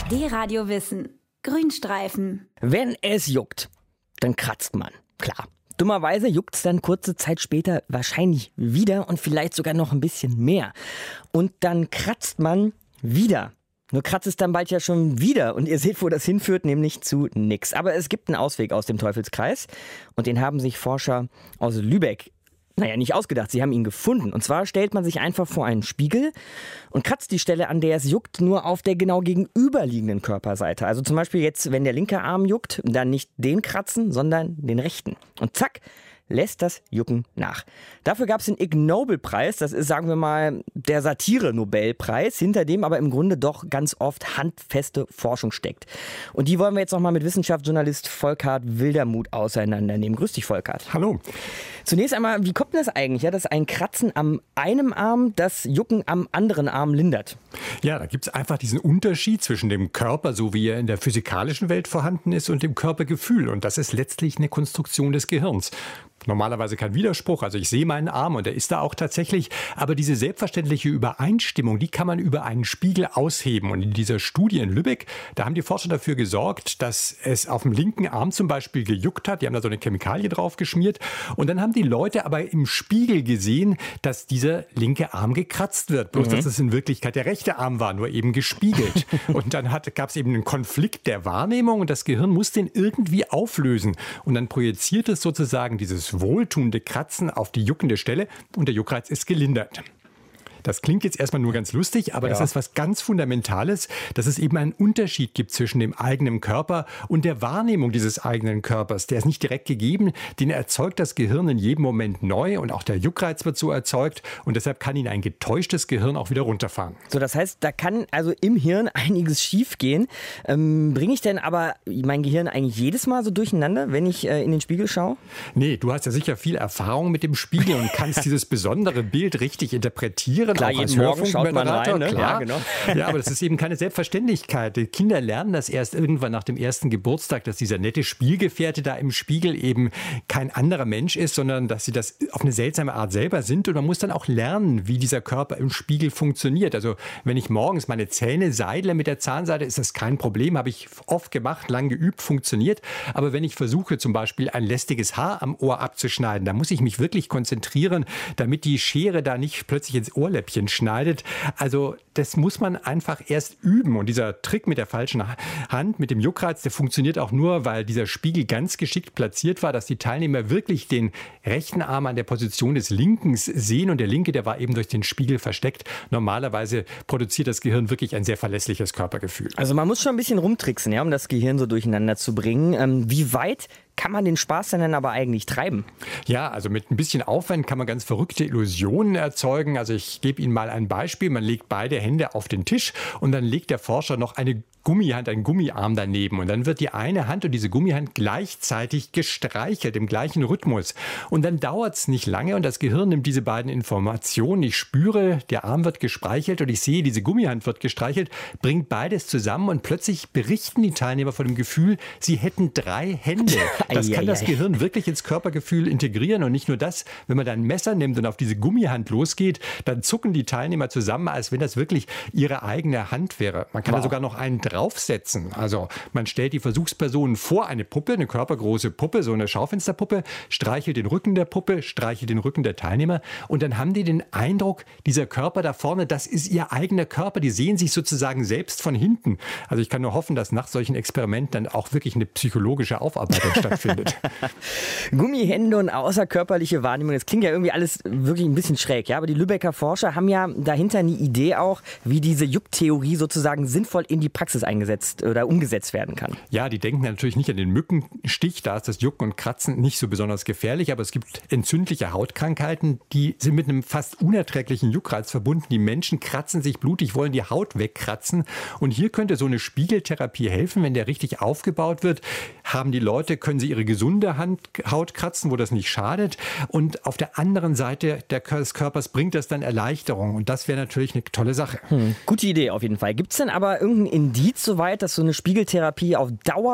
D-Radio Wissen. Grünstreifen. Wenn es juckt, dann kratzt man. Klar. Dummerweise juckt es dann kurze Zeit später wahrscheinlich wieder und vielleicht sogar noch ein bisschen mehr. Und dann kratzt man wieder. Nur kratzt es dann bald ja schon wieder und ihr seht, wo das hinführt, nämlich zu nix. Aber es gibt einen Ausweg aus dem Teufelskreis und den haben sich Forscher aus Lübeck nicht ausgedacht, sie haben ihn gefunden. Und zwar stellt man sich einfach vor einen Spiegel und kratzt die Stelle, an der es juckt, nur auf der genau gegenüberliegenden Körperseite. Also zum Beispiel jetzt, wenn der linke Arm juckt, dann nicht den kratzen, sondern den rechten. Und zack, lässt das Jucken nach. Dafür gab es den Ig Nobel-Preis, das ist, sagen wir mal, der Satire-Nobelpreis, hinter dem aber im Grunde doch ganz oft handfeste Forschung steckt. Und die wollen wir jetzt nochmal mit Wissenschaftsjournalist Volkart Wildermuth auseinandernehmen. Grüß dich, Volkart. Hallo. Zunächst einmal, wie kommt denn das eigentlich, dass ein Kratzen am einen Arm das Jucken am anderen Arm lindert? Ja, da gibt es einfach diesen Unterschied zwischen dem Körper, so wie er in der physikalischen Welt vorhanden ist, und dem Körpergefühl. Und das ist letztlich eine Konstruktion des Gehirns. Normalerweise kein Widerspruch, also ich sehe meinen Arm und der ist da auch tatsächlich, aber diese selbstverständliche Übereinstimmung, die kann man über einen Spiegel ausheben. Und in dieser Studie in Lübeck, da haben die Forscher dafür gesorgt, dass es auf dem linken Arm zum Beispiel gejuckt hat, die haben da so eine Chemikalie drauf geschmiert und dann haben die Leute aber im Spiegel gesehen, dass dieser linke Arm gekratzt wird, bloß dass es in Wirklichkeit der rechte Arm war, nur eben gespiegelt. Und dann gab es eben einen Konflikt der Wahrnehmung und das Gehirn muss den irgendwie auflösen und dann projiziert es sozusagen dieses wohltuende Kratzen auf die juckende Stelle und der Juckreiz ist gelindert. Das klingt jetzt erstmal nur ganz lustig, aber das ist was ganz Fundamentales, dass es eben einen Unterschied gibt zwischen dem eigenen Körper und der Wahrnehmung dieses eigenen Körpers. Der ist nicht direkt gegeben, den erzeugt das Gehirn in jedem Moment neu und auch der Juckreiz wird so erzeugt und deshalb kann ihn ein getäuschtes Gehirn auch wieder runterfahren. So, das heißt, da kann also im Hirn einiges schief gehen. Bringe ich denn aber mein Gehirn eigentlich jedes Mal so durcheinander, wenn ich in den Spiegel schaue? Nee, du hast ja sicher viel Erfahrung mit dem Spiegel und kannst dieses besondere Bild richtig interpretieren. Klar, jeden Morgen schaut man rein, ne? Klar. Ja, genau. Ja, aber das ist eben keine Selbstverständlichkeit. Die Kinder lernen das erst irgendwann nach dem ersten Geburtstag, dass dieser nette Spielgefährte da im Spiegel eben kein anderer Mensch ist, sondern dass sie das auf eine seltsame Art selber sind. Und man muss dann auch lernen, wie dieser Körper im Spiegel funktioniert. Also wenn ich morgens meine Zähne seidle mit der Zahnseide, ist das kein Problem. Habe ich oft gemacht, lang geübt, funktioniert. Aber wenn ich versuche, zum Beispiel ein lästiges Haar am Ohr abzuschneiden, da muss ich mich wirklich konzentrieren, damit die Schere da nicht plötzlich ins Ohrläppchen schneidet. Also das muss man einfach erst üben. Und dieser Trick mit der falschen Hand, mit dem Juckreiz, der funktioniert auch nur, weil dieser Spiegel ganz geschickt platziert war, dass die Teilnehmer wirklich den rechten Arm an der Position des linken sehen. Und der linke, der war eben durch den Spiegel versteckt. Normalerweise produziert das Gehirn wirklich ein sehr verlässliches Körpergefühl. Also man muss schon ein bisschen rumtricksen, ja, um das Gehirn so durcheinander zu bringen. Wie weit kann man den Spaß denn aber eigentlich treiben? Ja, also mit ein bisschen Aufwand kann man ganz verrückte Illusionen erzeugen. Also ich gebe Ihnen mal ein Beispiel. Man legt beide Hände auf den Tisch und dann legt der Forscher noch eine Gummihand, einen Gummiarm daneben. Und dann wird die eine Hand und diese Gummihand gleichzeitig gestreichelt, im gleichen Rhythmus. Und dann dauert es nicht lange und das Gehirn nimmt diese beiden Informationen. Ich spüre, der Arm wird gestreichelt und ich sehe, diese Gummihand wird gestreichelt, bringt beides zusammen und plötzlich berichten die Teilnehmer von dem Gefühl, sie hätten 3 Hände. Das kann das Gehirn wirklich ins Körpergefühl integrieren und nicht nur das, wenn man dann ein Messer nimmt und auf diese Gummihand losgeht, dann zucken die Teilnehmer zusammen, als wenn das wirklich ihre eigene Hand wäre. Man kann da sogar noch einen draufsetzen. Also man stellt die Versuchspersonen vor eine Puppe, eine körpergroße Puppe, so eine Schaufensterpuppe, streichelt den Rücken der Puppe, streichelt den Rücken der Teilnehmer und dann haben die den Eindruck, dieser Körper da vorne, das ist ihr eigener Körper. Die sehen sich sozusagen selbst von hinten. Also ich kann nur hoffen, dass nach solchen Experimenten dann auch wirklich eine psychologische Aufarbeitung stattfindet. Gummihände und außerkörperliche Wahrnehmung, das klingt ja irgendwie alles wirklich ein bisschen schräg, ja, aber die Lübecker Forscher haben ja dahinter eine Idee auch, wie diese Jucktheorie sozusagen sinnvoll in die Praxis eingesetzt oder umgesetzt werden kann. Ja, die denken natürlich nicht an den Mückenstich, da ist das Jucken und Kratzen nicht so besonders gefährlich, aber es gibt entzündliche Hautkrankheiten, die sind mit einem fast unerträglichen Juckreiz verbunden. Die Menschen kratzen sich blutig, wollen die Haut wegkratzen und hier könnte so eine Spiegeltherapie helfen, wenn der richtig aufgebaut wird, haben die Leute, können sie ihre gesunde Haut kratzen, wo das nicht schadet und auf der anderen Seite des Körpers bringt das dann Erleichterung und das wäre natürlich eine tolle Sache. Gute Idee auf jeden Fall. Gibt es denn aber irgendein Indiz soweit, dass so eine Spiegeltherapie auf Dauer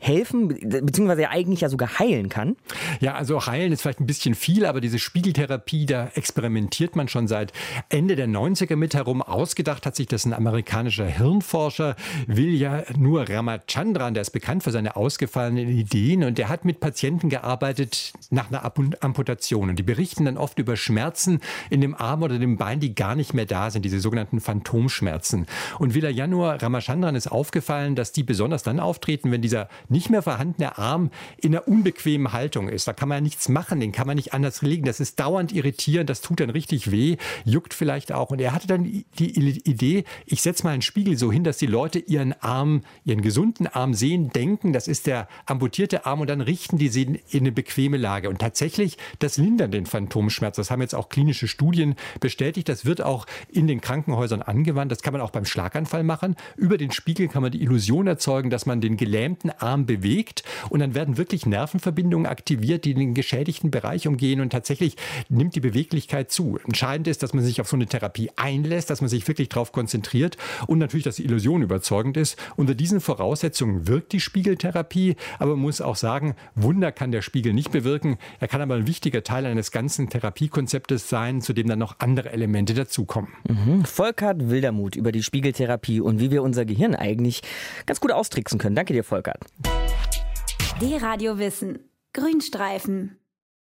helfen, beziehungsweise eigentlich ja sogar heilen kann? Ja, also heilen ist vielleicht ein bisschen viel, aber diese Spiegeltherapie, da experimentiert man schon seit Ende der 90er mit herum. Ausgedacht hat sich das ein amerikanischer Hirnforscher, Villayanur Ramachandran, der ist bekannt für seine ausgefallenen Ideen und der hat mit Patienten gearbeitet nach einer Amputation. Und die berichten dann oft über Schmerzen in dem Arm oder dem Bein, die gar nicht mehr da sind, diese sogenannten Phantomschmerzen. Und Villayanur Ramachandran ist aufgefallen, dass die besonders dann auftreten, wenn dieser nicht mehr vorhandene Arm in einer unbequemen Haltung ist. Da kann man ja nichts machen, den kann man nicht anders legen. Das ist dauernd irritierend, das tut dann richtig weh, juckt vielleicht auch. Und er hatte dann die Idee, ich setze mal einen Spiegel so hin, dass die Leute ihren gesunden Arm sehen, denken, das ist der amputierte Arm und dann richten die sie in eine bequeme Lage. Und tatsächlich, das lindert den Phantomschmerz. Das haben jetzt auch klinische Studien bestätigt. Das wird auch in den Krankenhäusern angewandt. Das kann man auch beim Schlaganfall machen. Über den Spiegel kann man die Illusion erzeugen, dass man den gelähmten Arm bewegt und dann werden wirklich Nervenverbindungen aktiviert, die den geschädigten Bereich umgehen und tatsächlich nimmt die Beweglichkeit zu. Entscheidend ist, dass man sich auf so eine Therapie einlässt, dass man sich wirklich darauf konzentriert und natürlich, dass die Illusion überzeugend ist. Unter diesen Voraussetzungen wirkt die Spiegeltherapie, aber man muss auch sagen, Wunder kann der Spiegel nicht bewirken. Er kann aber ein wichtiger Teil eines ganzen Therapiekonzeptes sein, zu dem dann noch andere Elemente dazukommen. Volkert Wildermuth über die Spiegeltherapie und wie wir unser Gehirn eigentlich ganz gut austricksen können. Danke dir, Volkert. D-Radio Wissen. Grünstreifen.